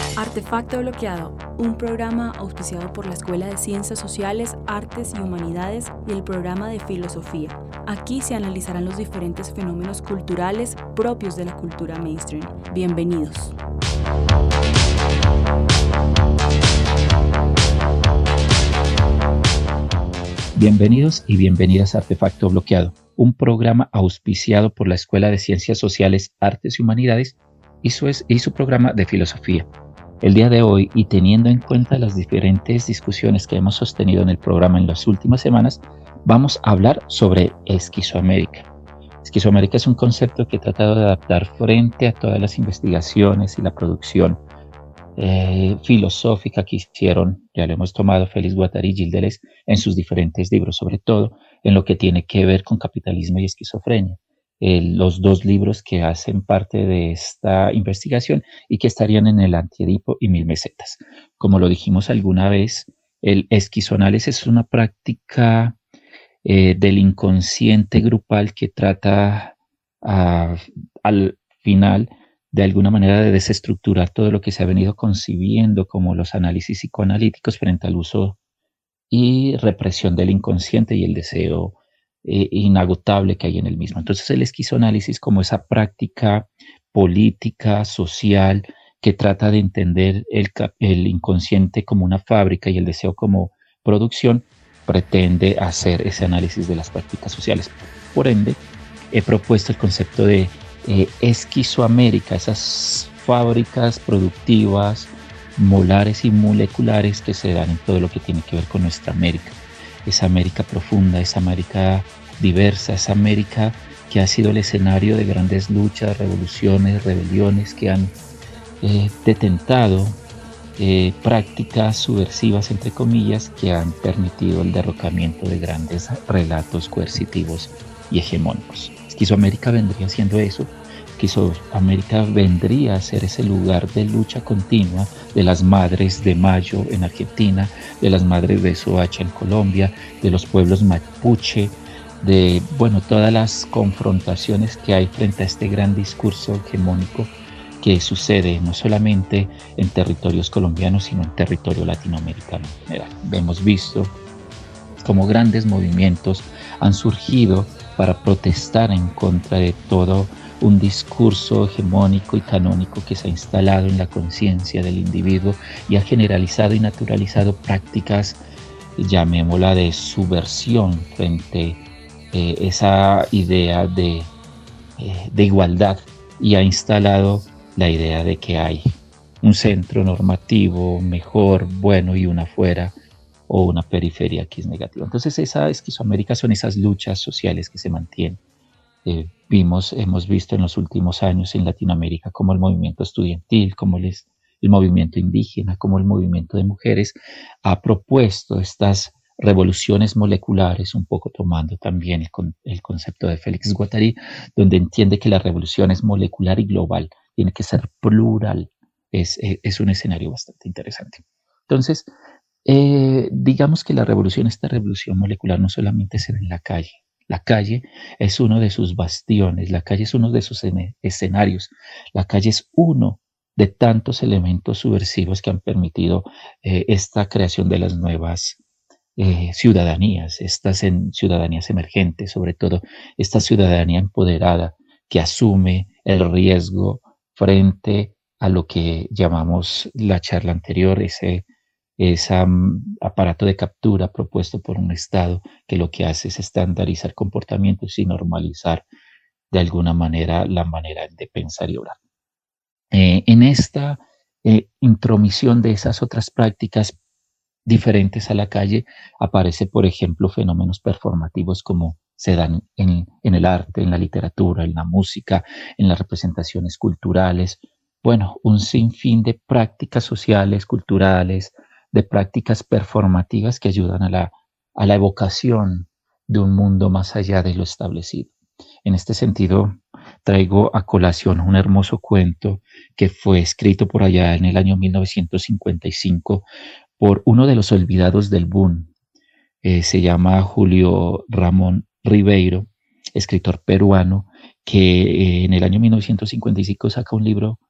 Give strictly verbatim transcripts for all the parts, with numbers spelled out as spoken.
Artefacto Bloqueado, un programa auspiciado por la Escuela de Ciencias Sociales, Artes y Humanidades y el programa de Filosofía. Aquí se analizarán los diferentes fenómenos culturales propios de la cultura mainstream. Bienvenidos. Bienvenidos y bienvenidas a Artefacto Bloqueado, un programa auspiciado por la Escuela de Ciencias Sociales, Artes y Humanidades y su, y su programa de Filosofía. El día de hoy, y teniendo en cuenta las diferentes discusiones que hemos sostenido en el programa en las últimas semanas, vamos a hablar sobre Esquizoamérica. Esquizoamérica es un concepto que he tratado de adaptar frente a todas las investigaciones y la producción eh, filosófica que hicieron, ya lo hemos tomado, Félix Guattari y Gilles Deleuze en sus diferentes libros, sobre todo en lo que tiene que ver con capitalismo y esquizofrenia. Eh, los dos libros que hacen parte de esta investigación y que estarían en el Antiedipo y Mil Mesetas. Como lo dijimos alguna vez, el esquizoanálisis es una práctica eh, del inconsciente grupal que trata uh, al final de alguna manera de desestructurar todo lo que se ha venido concibiendo como los análisis psicoanalíticos frente al uso y represión del inconsciente y el deseo Eh, inagotable que hay en el mismo. Entonces el esquizoanálisis, como esa práctica política, social, que trata de entender el, el inconsciente como una fábrica y el deseo como producción, pretende hacer ese análisis de las prácticas sociales. Por ende, he propuesto el concepto de eh, esquizoamérica, esas fábricas productivas, molares y moleculares que se dan en todo lo que tiene que ver con nuestra América. Esa América profunda, esa América diversa, esa América que ha sido el escenario de grandes luchas, revoluciones, rebeliones que han eh, detentado eh, prácticas subversivas, entre comillas, que han permitido el derrocamiento de grandes relatos coercitivos y hegemónicos. Esquizoamérica vendría siendo eso. Esquizoamérica vendría a ser ese lugar de lucha continua de las madres de Mayo en Argentina, de las madres de Soacha en Colombia, de los pueblos mapuche, de bueno, todas las confrontaciones que hay frente a este gran discurso hegemónico que sucede no solamente en territorios colombianos, sino en territorio latinoamericano en general. Hemos visto cómo grandes movimientos han surgido para protestar en contra de todo un discurso hegemónico y canónico que se ha instalado en la conciencia del individuo y ha generalizado y naturalizado prácticas, llamémosla, de subversión frente a eh, esa idea de, eh, de igualdad, y ha instalado la idea de que hay un centro normativo mejor, bueno, y una afuera o una periferia que es negativa. Entonces esa esquizoamérica son esas luchas sociales que se mantienen. Eh, vimos, hemos visto en los últimos años en Latinoamérica como el movimiento estudiantil, como el, el movimiento indígena, como el movimiento de mujeres ha propuesto estas revoluciones moleculares, un poco tomando también el, el concepto de Félix Guattari, donde entiende que la revolución es molecular y global, tiene que ser plural. Es, es un escenario bastante interesante. Entonces, eh, digamos que la revolución, esta revolución molecular no solamente se ve en la calle. La calle es uno de sus bastiones, la calle es uno de sus escenarios, la calle es uno de tantos elementos subversivos que han permitido eh, esta creación de las nuevas eh, ciudadanías, estas en, ciudadanías emergentes, sobre todo esta ciudadanía empoderada que asume el riesgo frente a lo que llamamos la charla anterior, ese ese um, aparato de captura propuesto por un Estado que lo que hace es estandarizar comportamientos y normalizar de alguna manera la manera de pensar y obrar. Eh, en esta eh, intromisión de esas otras prácticas diferentes a la calle aparece, por ejemplo, fenómenos performativos como se dan en, en el arte, en la literatura, en la música, en las representaciones culturales. Bueno, un sinfín de prácticas sociales, culturales, de prácticas performativas que ayudan a la, a la evocación de un mundo más allá de lo establecido. En este sentido, traigo a colación un hermoso cuento que fue escrito por allá en el año mil novecientos cincuenta y cinco por uno de los olvidados del boom. Eh, se llama Julio Ramón Ribeiro, escritor peruano, que eh, en el año mil novecientos cincuenta y cinco saca un libro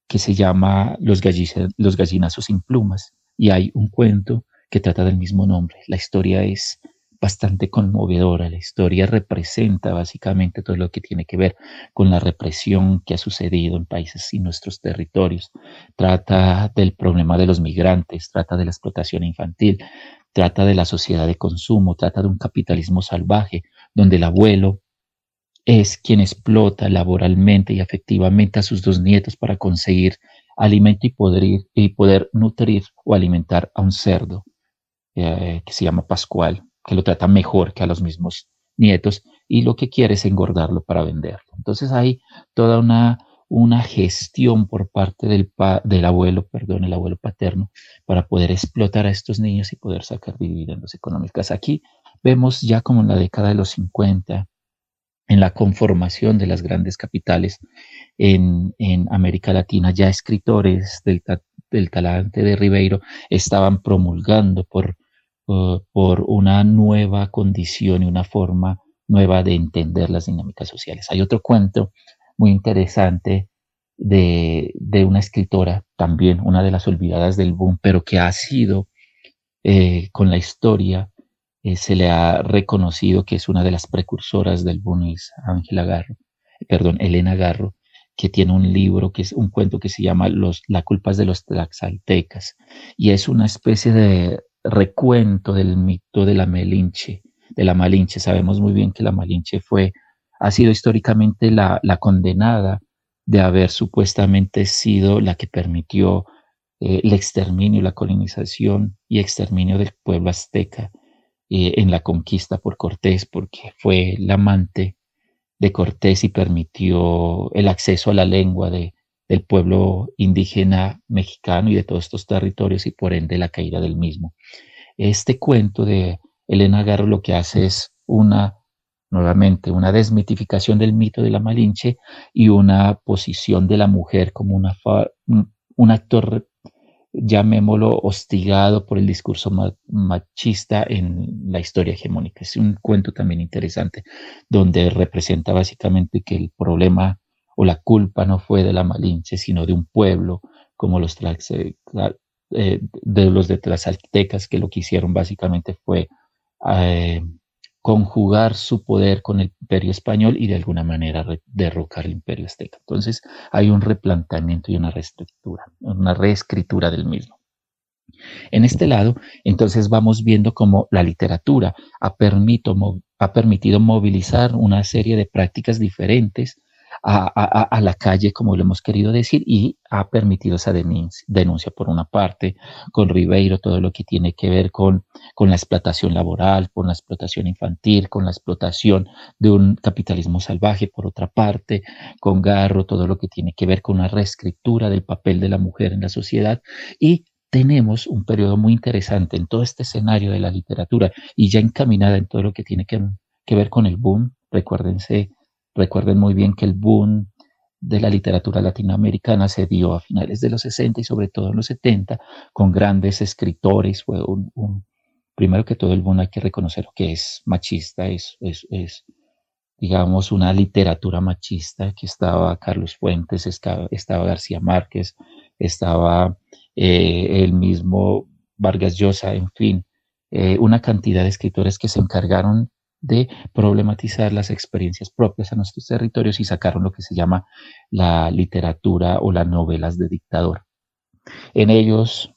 que se llama Los, gallice- Los gallinazos sin plumas, y hay un cuento que trata del mismo nombre. La historia es bastante conmovedora. La historia representa básicamente todo lo que tiene que ver con la represión que ha sucedido en países y nuestros territorios. Trata del problema de los migrantes, trata de la explotación infantil, trata de la sociedad de consumo, trata de un capitalismo salvaje, donde el abuelo es quien explota laboralmente y afectivamente a sus dos nietos para conseguir alimento y poder, ir, y poder nutrir o alimentar a un cerdo eh, que se llama Pascual, que lo trata mejor que a los mismos nietos, y lo que quiere es engordarlo para venderlo. Entonces hay toda una, una gestión por parte del, pa, del abuelo, perdón, el abuelo paterno, para poder explotar a estos niños y poder sacar dividendos económicos. Aquí vemos ya como en la década de los cincuenta, en la conformación de las grandes capitales en, en América Latina, ya escritores del, del talante de Ribeiro estaban promulgando por, uh, por una nueva condición y una forma nueva de entender las dinámicas sociales. Hay otro cuento muy interesante de, de una escritora, también una de las olvidadas del boom, pero que ha sido eh, con la historia, Eh, se le ha reconocido que es una de las precursoras del boom, es Ángela Garro, perdón, Elena Garro, que tiene un libro, que es un cuento que se llama Los, La culpa es de los tlaxaltecas, y es una especie de recuento del mito de la Malinche, de la Malinche. Sabemos muy bien que la Malinche fue, ha sido históricamente la, la condenada de haber supuestamente sido la que permitió eh, el exterminio, la colonización y exterminio del pueblo azteca Eh, en la conquista por Cortés, porque fue la amante de Cortés y permitió el acceso a la lengua de, del pueblo indígena mexicano y de todos estos territorios, y por ende la caída del mismo. Este cuento de Elena Garro lo que hace es una, nuevamente, una desmitificación del mito de la Malinche y una posición de la mujer como una fa, un, un actor, llamémoslo, hostigado por el discurso machista en la historia hegemónica. Es un cuento también interesante, donde representa básicamente que el problema o la culpa no fue de la Malinche, sino de un pueblo como los, trax, eh, de los de Tlaxaltecas, que lo que hicieron básicamente fue eh, conjugar su poder con el imperio español y de alguna manera re, derrocar el imperio azteca. Entonces hay un replanteamiento y una reescritura, una reescritura del mismo. En este lado, entonces vamos viendo cómo la literatura ha, permito, ha permitido movilizar una serie de prácticas diferentes a, a, a la calle, como lo hemos querido decir, y ha permitido esa denuncia, denuncia por una parte, con Ribeiro, todo lo que tiene que ver con, con la explotación laboral, con la explotación infantil, con la explotación de un capitalismo salvaje, por otra parte, con Garro, todo lo que tiene que ver con una reescritura del papel de la mujer en la sociedad, y tenemos un periodo muy interesante en todo este escenario de la literatura y ya encaminada en todo lo que tiene que, que ver con el boom. Recuérdense, recuerden muy bien que el boom de la literatura latinoamericana se dio a finales de los sesenta y sobre todo en los setenta, con grandes escritores. Fue un, un primero que todo el boom hay que reconocer que es machista, es, es, es digamos una literatura machista, que estaba Carlos Fuentes, estaba, estaba García Márquez, estaba eh, el mismo Vargas Llosa, en fin, eh, una cantidad de escritores que se encargaron de problematizar las experiencias propias a nuestros territorios y sacaron lo que se llama la literatura o las novelas de dictador. En ellos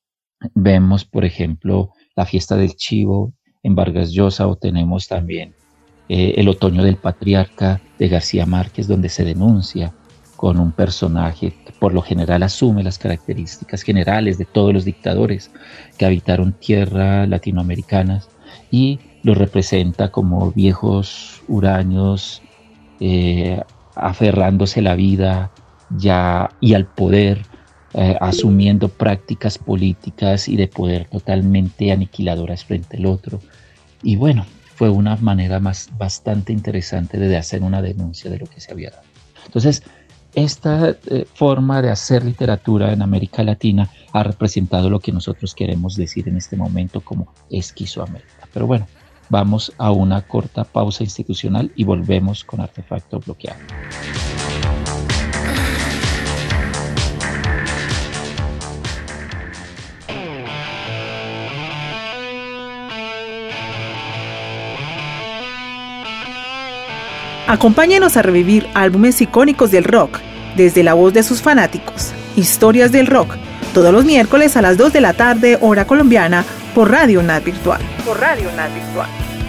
vemos, por ejemplo, La fiesta del chivo en Vargas Llosa, o tenemos también eh, El otoño del patriarca de García Márquez, donde se denuncia con un personaje que por lo general asume las características generales de todos los dictadores que habitaron tierras latinoamericanas y los representa como viejos huraños, eh, aferrándose a la vida ya y al poder, eh, asumiendo prácticas políticas y de poder totalmente aniquiladoras frente al otro. Y bueno, fue una manera más bastante interesante de hacer una denuncia de lo que se había dado. Entonces, esta eh, forma de hacer literatura en América Latina ha representado lo que nosotros queremos decir en este momento como Esquizoamérica. Pero bueno, vamos a una corta pausa institucional y volvemos con Artefacto Bloqueado. Acompáñenos a revivir álbumes icónicos del rock, desde la voz de sus fanáticos. Historias del rock, todos los miércoles a las dos de la tarde, hora colombiana, por Radio U N A D Virtual. Por Radio U N A D Virtual.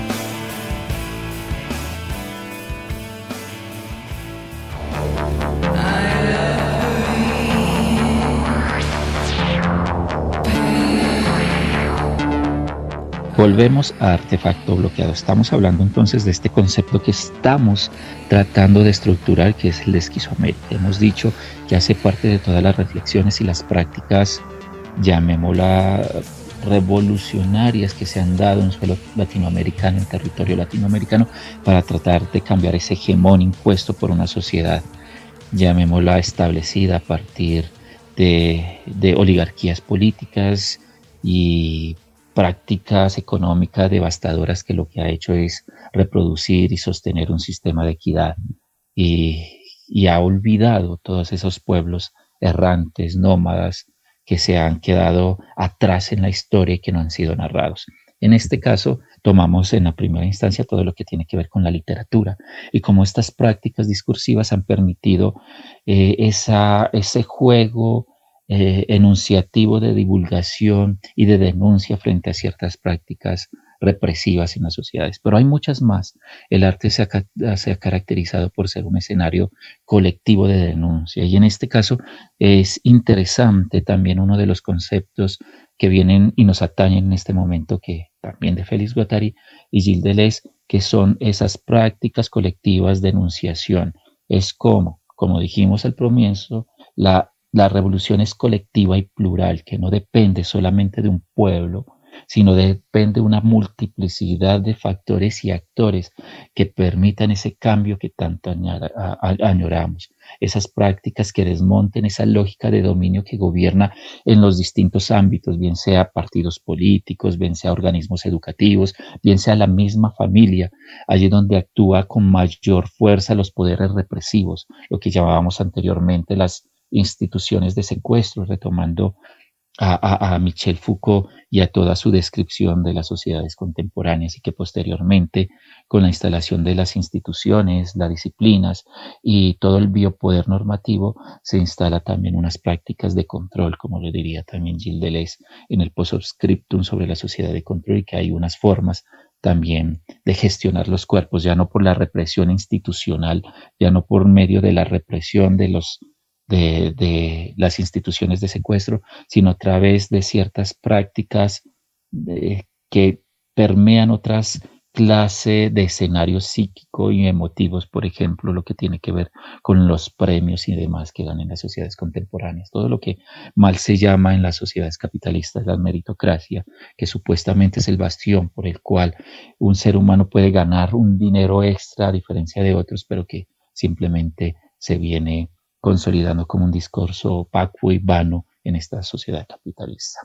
Volvemos a Artefacto Bloqueado. Estamos hablando entonces de este concepto que estamos tratando de estructurar, que es el de esquizoamérica. Hemos dicho que hace parte de todas las reflexiones y las prácticas, llamémosla revolucionarias, que se han dado en suelo latinoamericano, en territorio latinoamericano, para tratar de cambiar ese hegemón impuesto por una sociedad, llamémosla establecida a partir de, de oligarquías políticas y prácticas económicas devastadoras, que lo que ha hecho es reproducir y sostener un sistema de equidad, y, y ha olvidado todos esos pueblos errantes, nómadas, que se han quedado atrás en la historia y que no han sido narrados. En este caso, tomamos en la primera instancia todo lo que tiene que ver con la literatura y cómo estas prácticas discursivas han permitido eh, esa, ese juego Eh, enunciativo de divulgación y de denuncia frente a ciertas prácticas represivas en las sociedades. Pero hay muchas más. El arte se ha, se ha caracterizado por ser un escenario colectivo de denuncia, y en este caso es interesante también uno de los conceptos que vienen y nos atañen en este momento, que también de Félix Guattari y Gilles Deleuze, que son esas prácticas colectivas de enunciación. Es como, como dijimos al comienzo, la La revolución es colectiva y plural, que no depende solamente de un pueblo, sino depende de una multiplicidad de factores y actores que permitan ese cambio que tanto añoramos. Esas prácticas que desmonten esa lógica de dominio que gobierna en los distintos ámbitos, bien sea partidos políticos, bien sea organismos educativos, bien sea la misma familia, allí donde actúa con mayor fuerza los poderes represivos, lo que llamábamos anteriormente las instituciones de secuestro, retomando a, a, a Michel Foucault y a toda su descripción de las sociedades contemporáneas, y que posteriormente, con la instalación de las instituciones, las disciplinas y todo el biopoder normativo, se instala también unas prácticas de control, como lo diría también Gilles Deleuze en el Postscriptum sobre la sociedad de control, y que hay unas formas también de gestionar los cuerpos, ya no por la represión institucional, ya no por medio de la represión de los De, de las instituciones de secuestro, sino a través de ciertas prácticas de, que permean otras clases de escenarios psíquicos y emotivos, por ejemplo, lo que tiene que ver con los premios y demás que dan en las sociedades contemporáneas, todo lo que mal se llama en las sociedades capitalistas la meritocracia, que supuestamente es el bastión por el cual un ser humano puede ganar un dinero extra a diferencia de otros, pero que simplemente se viene consolidando como un discurso opaco y vano en esta sociedad capitalista.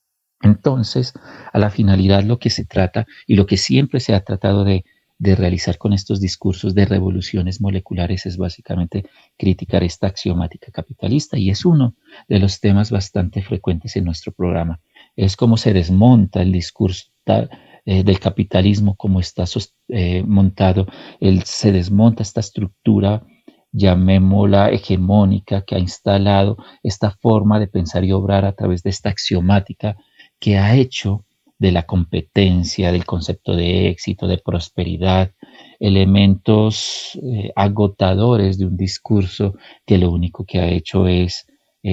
Entonces, a la finalidad, lo que se trata y lo que siempre se ha tratado de, de realizar con estos discursos de revoluciones moleculares es básicamente criticar esta axiomática capitalista, y es uno de los temas bastante frecuentes en nuestro programa. Es cómo se desmonta el discurso tal, eh, del capitalismo, cómo está eh, montado, el, se desmonta esta estructura, llamémosla hegemónica, que ha instalado esta forma de pensar y obrar a través de esta axiomática, que ha hecho de la competencia, del concepto de éxito, de prosperidad, elementos eh, agotadores de un discurso que lo único que ha hecho es,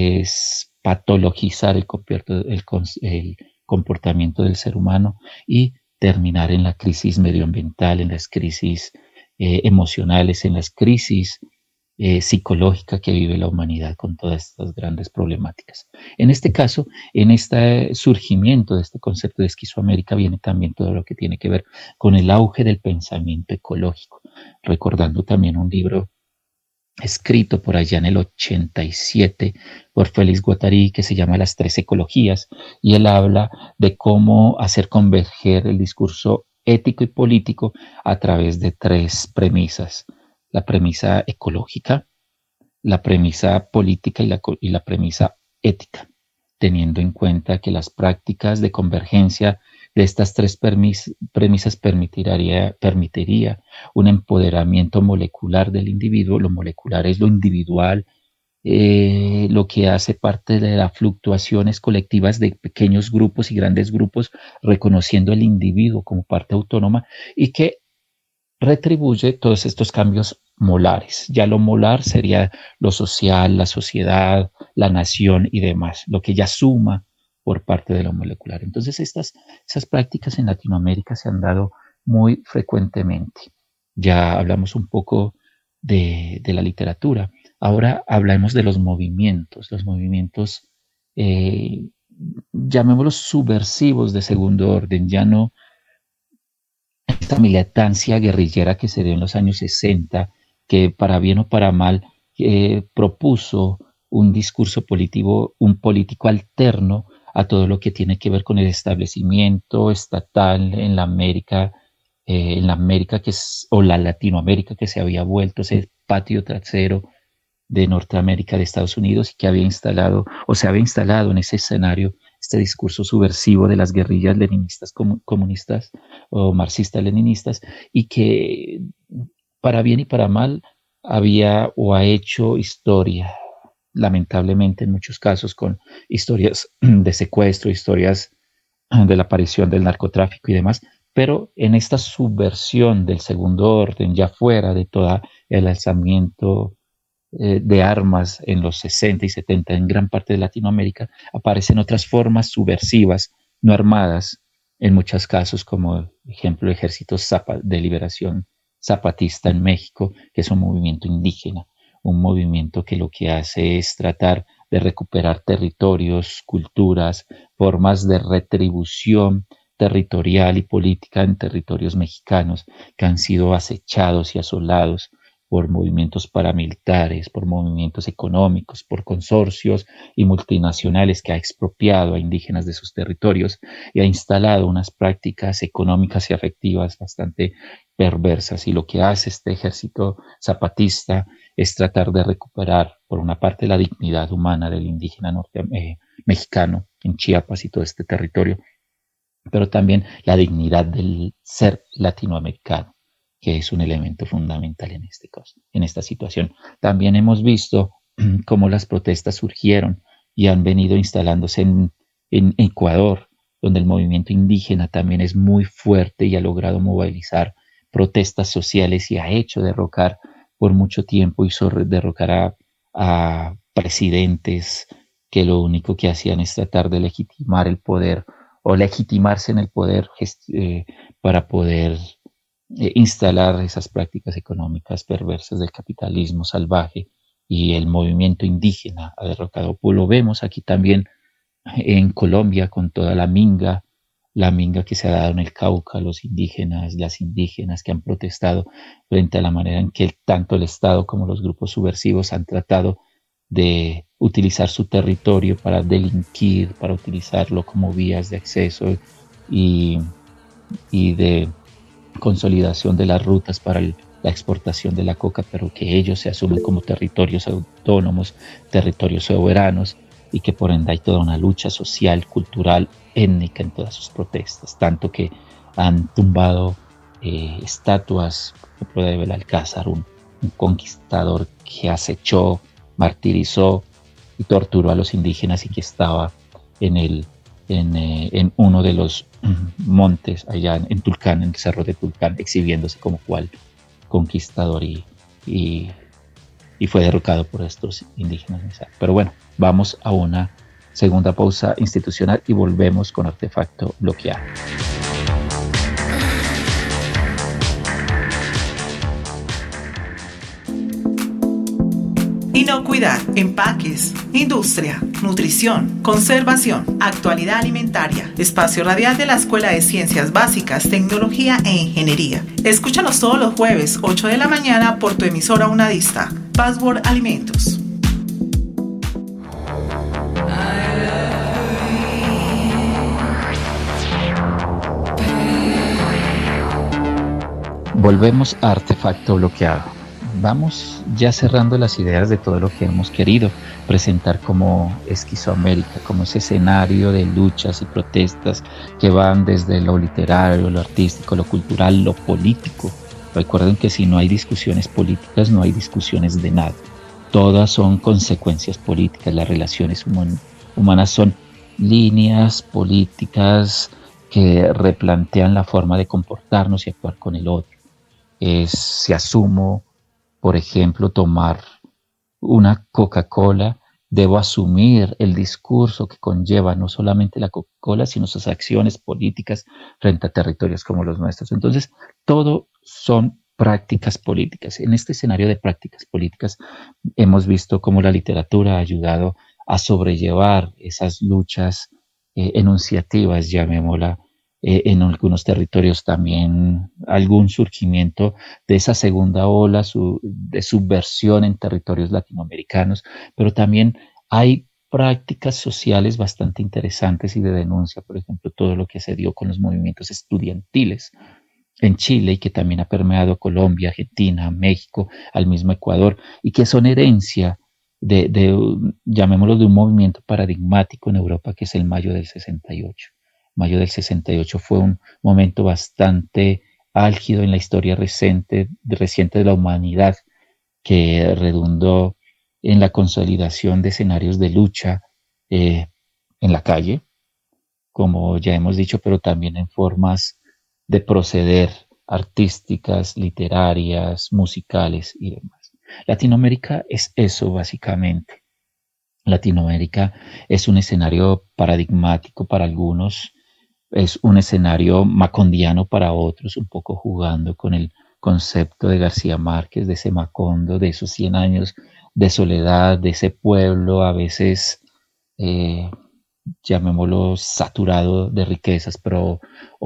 es patologizar el, el, el comportamiento del ser humano y terminar en la crisis medioambiental, en las crisis eh, emocionales, en las crisis Eh, psicológica que vive la humanidad con todas estas grandes problemáticas. En este caso, en este surgimiento de este concepto de esquizoamérica viene también todo lo que tiene que ver con el auge del pensamiento ecológico, recordando también un libro escrito por allá en el ochenta y siete por Félix Guattari, que se llama Las Tres Ecologías, y él habla de cómo hacer converger el discurso ético y político a través de tres premisas: la premisa ecológica, la premisa política y la, y la premisa ética, teniendo en cuenta que las prácticas de convergencia de estas tres premis, premisas permitiría, permitiría un empoderamiento molecular del individuo. Lo molecular es lo individual, eh, lo que hace parte de las fluctuaciones colectivas de pequeños grupos y grandes grupos, reconociendo el individuo como parte autónoma y que retribuye todos estos cambios molares. Ya lo molar sería lo social, la sociedad, la nación y demás, lo que ya suma por parte de lo molecular. Entonces estas, esas prácticas en Latinoamérica se han dado muy frecuentemente. Ya hablamos un poco de, de la literatura. Ahora hablamos de los movimientos, los movimientos, eh, llamémoslos subversivos de segundo orden, ya no esta militancia guerrillera que se dio en los años sesenta, que para bien o para mal eh, propuso un discurso político, un político alterno a todo lo que tiene que ver con el establecimiento estatal en la América, eh, en la América que es, o la Latinoamérica que se había vuelto ese patio trasero de Norteamérica, de Estados Unidos, y que había instalado o se había instalado en ese escenario este discurso subversivo de las guerrillas leninistas, comunistas o marxistas-leninistas, y que para bien y para mal había o ha hecho historia, lamentablemente en muchos casos, con historias de secuestro, historias de la aparición del narcotráfico y demás, pero en esta subversión del segundo orden, ya fuera de todo el alzamiento eh, de armas en los sesenta y setenta en gran parte de Latinoamérica, aparecen otras formas subversivas, no armadas, en muchos casos, como ejemplo el Ejército Zapa, de Liberación Zapatista en México, que es un movimiento indígena, un movimiento que lo que hace es tratar de recuperar territorios, culturas, formas de retribución territorial y política en territorios mexicanos que han sido acechados y asolados por movimientos paramilitares, por movimientos económicos, por consorcios y multinacionales que ha expropiado a indígenas de sus territorios y ha instalado unas prácticas económicas y afectivas bastante perversas. Y lo que hace este ejército zapatista es tratar de recuperar, por una parte, la dignidad humana del indígena norte, eh, mexicano en Chiapas y todo este territorio, pero también la dignidad del ser latinoamericano, que es un elemento fundamental en este caso, en esta situación. También hemos visto cómo las protestas surgieron y han venido instalándose en, en Ecuador, donde el movimiento indígena también es muy fuerte y ha logrado movilizar protestas sociales y ha hecho derrocar por mucho tiempo, hizo derrocar a, a presidentes que lo único que hacían es tratar de legitimar el poder o legitimarse en el poder eh, para poder eh, instalar esas prácticas económicas perversas del capitalismo salvaje, y el movimiento indígena ha derrocado. Pues lo vemos aquí también en Colombia con toda la minga, la minga que se ha dado en el Cauca, los indígenas, las indígenas que han protestado frente a la manera en que tanto el Estado como los grupos subversivos han tratado de utilizar su territorio para delinquir, para utilizarlo como vías de acceso y, y de consolidación de las rutas para el, la exportación de la coca, pero que ellos se asumen como territorios autónomos, territorios soberanos, y que por ende hay toda una lucha social, cultural, étnica en todas sus protestas, tanto que han tumbado eh, estatuas, por ejemplo, de Belalcázar, un, un conquistador que acechó, martirizó y torturó a los indígenas y que estaba en, el, en, eh, en uno de los montes allá en, en Tulcán, en el cerro de Tulcán, exhibiéndose como cual conquistador y, y, y fue derrocado por estos indígenas. Pero bueno, vamos a una segunda pausa institucional y volvemos con Artefacto Bloqueado. Inocuidad, empaques, industria, nutrición, conservación, actualidad alimentaria. Espacio radial de la Escuela de Ciencias Básicas, Tecnología e Ingeniería. Escúchanos todos los jueves, ocho de la mañana, por tu emisora Unadista. Password Alimentos. Volvemos a Artefacto Bloqueado. vamos ya cerrando las ideas de todo lo que hemos querido presentar como Esquizoamérica, como ese escenario de luchas y protestas que van desde lo literario, lo artístico, lo cultural, lo político. Recuerden que si no hay discusiones políticas, no hay discusiones de nada. Todas son consecuencias políticas. Las relaciones human- humanas son líneas políticas que replantean la forma de comportarnos y actuar con el otro. Es, si asumo, por ejemplo, tomar una Coca-Cola, debo asumir el discurso que conlleva no solamente la Coca-Cola, sino sus acciones políticas frente a territorios como los nuestros. Entonces, todo son prácticas políticas. En este escenario de prácticas políticas hemos visto cómo la literatura ha ayudado a sobrellevar esas luchas eh, enunciativas, llamémosla, eh, en algunos territorios también algún surgimiento de esa segunda ola su, de subversión en territorios latinoamericanos, pero también hay prácticas sociales bastante interesantes y de denuncia, por ejemplo, todo lo que se dio con los movimientos estudiantiles en Chile y que también ha permeado Colombia, Argentina, México, al mismo Ecuador, y que son herencia de, de, llamémoslo, de un movimiento paradigmático en Europa que es el Mayo del sesenta y ocho. Mayo del sesenta y ocho fue un momento bastante álgido en la historia reciente, reciente de la humanidad, que redundó en la consolidación de escenarios de lucha eh, en la calle, como ya hemos dicho, pero también en formas de proceder artísticas, literarias, musicales y demás. Latinoamérica es eso básicamente. Latinoamérica es un escenario paradigmático para algunos, es un escenario macondiano para otros, un poco jugando con el concepto de García Márquez, de ese Macondo, de esos cien años de soledad, de ese pueblo a veces, eh, llamémoslo, saturado de riquezas, pero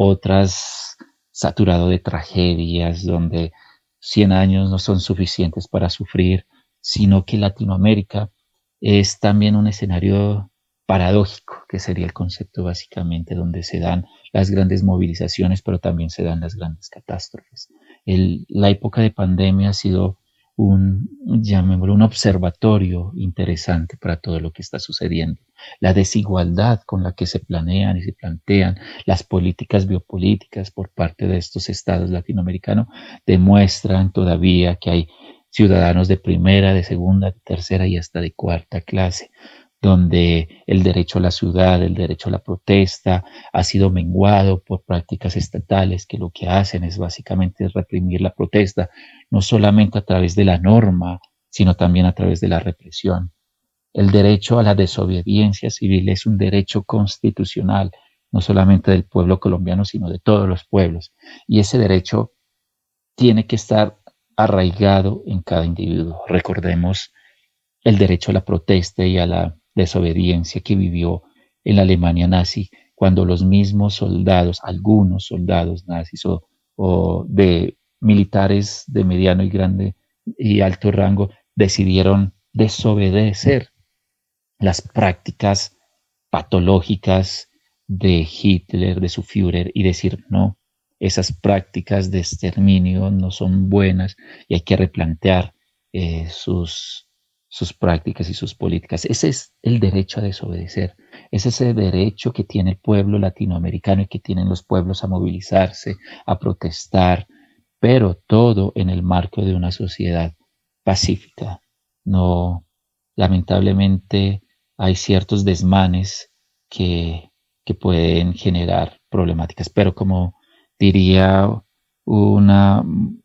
otras saturado de tragedias, donde cien años no son suficientes para sufrir, sino que Latinoamérica es también un escenario paradójico, que sería el concepto básicamente, donde se dan las grandes movilizaciones, pero también se dan las grandes catástrofes. El, la época de pandemia ha sido un, llamémoslo, un observatorio interesante para todo lo que está sucediendo. La desigualdad con la que se planean y se plantean las políticas biopolíticas por parte de estos estados latinoamericanos demuestran todavía que hay ciudadanos de primera, de segunda, de tercera y hasta de cuarta clase, donde el derecho a la ciudad, el derecho a la protesta ha sido menguado por prácticas estatales que lo que hacen es básicamente reprimir la protesta, no solamente a través de la norma, sino también a través de la represión. El derecho a la desobediencia civil es un derecho constitucional, no solamente del pueblo colombiano, sino de todos los pueblos. Y ese derecho tiene que estar arraigado en cada individuo. Recordemos el derecho a la protesta y a la desobediencia que vivió en la Alemania nazi, cuando los mismos soldados, algunos soldados nazis o, o de militares de mediano y grande y alto rango, decidieron desobedecer las prácticas patológicas de Hitler, de su Führer, y decir no, esas prácticas de exterminio no son buenas y hay que replantear eh, sus, sus prácticas y sus políticas. Ese es el derecho a desobedecer, es ese derecho que tiene el pueblo latinoamericano y que tienen los pueblos a movilizarse, a protestar, pero todo en el marco de una sociedad pacífica. No, lamentablemente hay ciertos desmanes que, que pueden generar problemáticas, pero como diría una,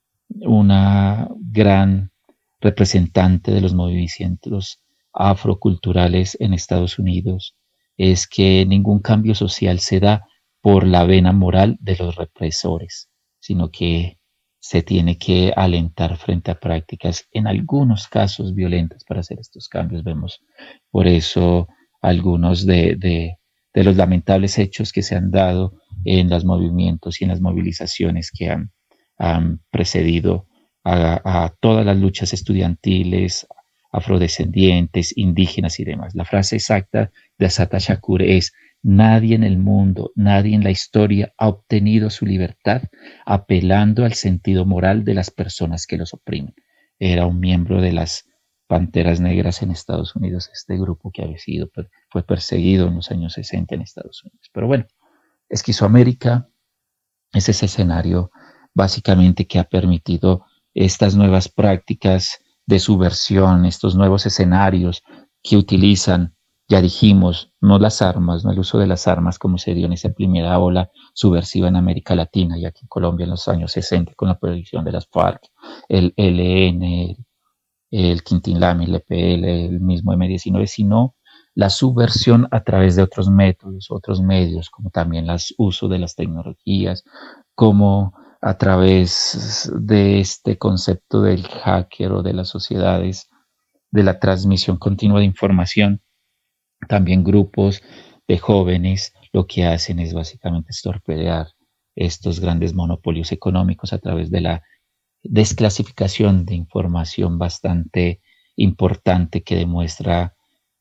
una gran representante de los movimientos afroculturales en Estados Unidos, es que ningún cambio social se da por la vena moral de los represores, sino que se tiene que alentar frente a prácticas, en algunos casos violentas, para hacer estos cambios. Vemos por eso algunos de, de, de los lamentables hechos que se han dado en los movimientos y en las movilizaciones que han, han precedido a, a todas las luchas estudiantiles, afrodescendientes, indígenas y demás. La frase exacta de Assata Shakur es: nadie en el mundo, nadie en la historia ha obtenido su libertad apelando al sentido moral de las personas que los oprimen. era un miembro de las Panteras Negras en Estados Unidos, este grupo que había sido, fue perseguido en los años sesenta en Estados Unidos. Pero bueno, Esquizoamérica es ese escenario básicamente que ha permitido estas nuevas prácticas de subversión, estos nuevos escenarios que utilizan, ya dijimos, no las armas, no el uso de las armas como se dio en esa primera ola subversiva en América Latina y aquí en Colombia en los años sesenta con la prohibición de las FARC, el E L N, el, el Quintín-Lama, el E P L, el mismo eme diecinueve, sino la subversión a través de otros métodos, otros medios, como también el uso de las tecnologías, como a través de este concepto del hacker o de las sociedades, de la transmisión continua de información. También grupos de jóvenes lo que hacen es básicamente torpedear estos grandes monopolios económicos a través de la desclasificación de información bastante importante que demuestra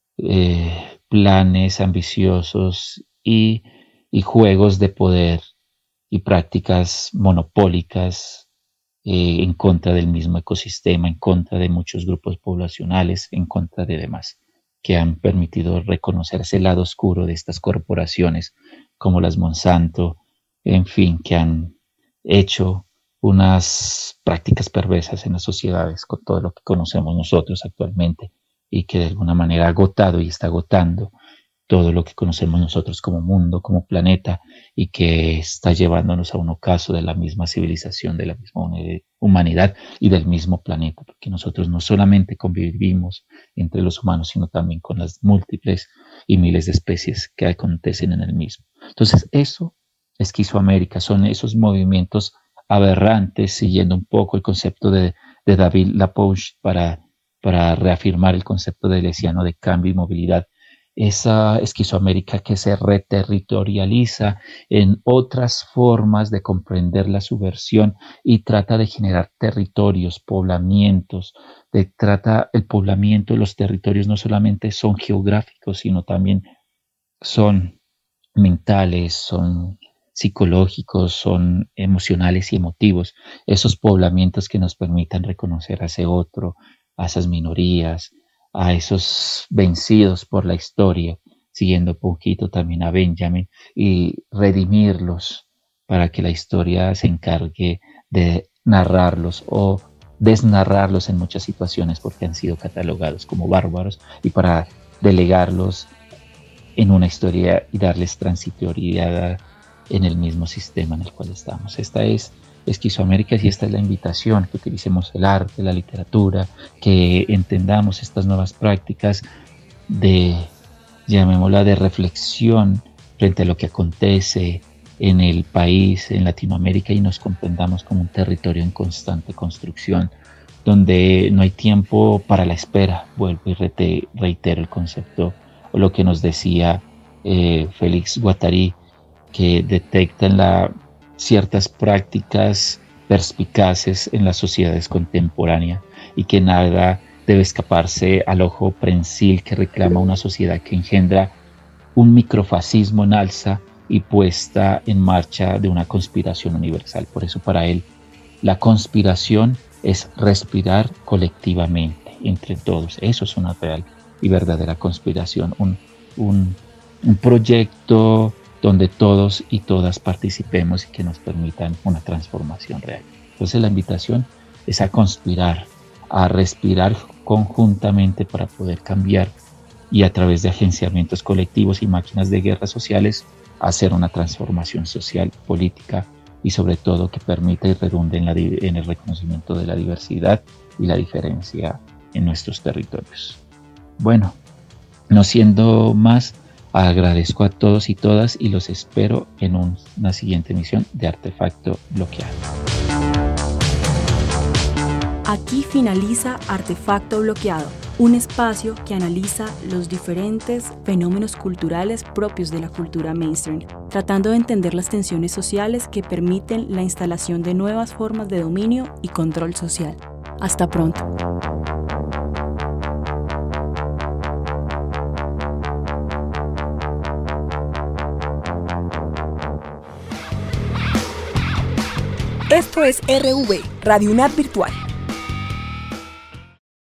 eh, planes ambiciosos y, y juegos de poder y prácticas monopólicas eh, en contra del mismo ecosistema, en contra de muchos grupos poblacionales, en contra de demás, que han permitido reconocer ese lado oscuro de estas corporaciones como las Monsanto, en fin, que han hecho unas prácticas perversas en las sociedades con todo lo que conocemos nosotros actualmente y que de alguna manera ha agotado y está agotando todo lo que conocemos nosotros como mundo, como planeta, y que está llevándonos a un ocaso de la misma civilización, de la misma humanidad y del mismo planeta, porque nosotros no solamente convivimos entre los humanos, sino también con las múltiples y miles de especies que acontecen en el mismo. Entonces, eso es Esquizoamérica, son esos movimientos aberrantes, siguiendo un poco el concepto de, de David Lapouche para, para reafirmar el concepto de Lesiano de cambio y movilidad. Esa Esquizoamérica que se reterritorializa en otras formas de comprender la subversión y trata de generar territorios, poblamientos, de, trata el poblamiento, los territorios no solamente son geográficos, sino también son mentales, son psicológicos, son emocionales y emotivos, esos poblamientos que nos permitan reconocer a ese otro, a esas minorías, a esos vencidos por la historia, siguiendo un poquito también a Benjamin, y redimirlos para que la historia se encargue de narrarlos o desnarrarlos en muchas situaciones porque han sido catalogados como bárbaros, y para delegarlos en una historia y darles transitoriedad en el mismo sistema en el cual estamos. Esta es Esquizoamérica y esta es la invitación, que utilicemos el arte, la literatura, que entendamos estas nuevas prácticas de, llamémosla, de reflexión frente a lo que acontece en el país, en Latinoamérica, y nos comprendamos como un territorio en constante construcción, donde no hay tiempo para la espera. Vuelvo y rete, reitero el concepto, o lo que nos decía eh, Félix Guattari, que detectan la ciertas prácticas perspicaces en las sociedades contemporáneas y que nada debe escaparse al ojo prensil que reclama una sociedad que engendra un microfascismo en alza y puesta en marcha de una conspiración universal. Por eso para él la conspiración es respirar colectivamente entre todos. Eso es una real y verdadera conspiración, un, un, un proyecto donde todos y todas participemos y que nos permitan una transformación real. Entonces la invitación es a conspirar, a respirar conjuntamente para poder cambiar y a través de agenciamientos colectivos y máquinas de guerra sociales hacer una transformación social, política y sobre todo que permita y redunde en, la, en el reconocimiento de la diversidad y la diferencia en nuestros territorios. Bueno, no siendo más, agradezco a todos y todas y los espero en un, una siguiente emisión de Artefacto Bloqueado. Aquí finaliza Artefacto Bloqueado, un espacio que analiza los diferentes fenómenos culturales propios de la cultura mainstream, tratando de entender las tensiones sociales que permiten la instalación de nuevas formas de dominio y control social. Hasta pronto. Esto es R V, Radio UNAD Virtual.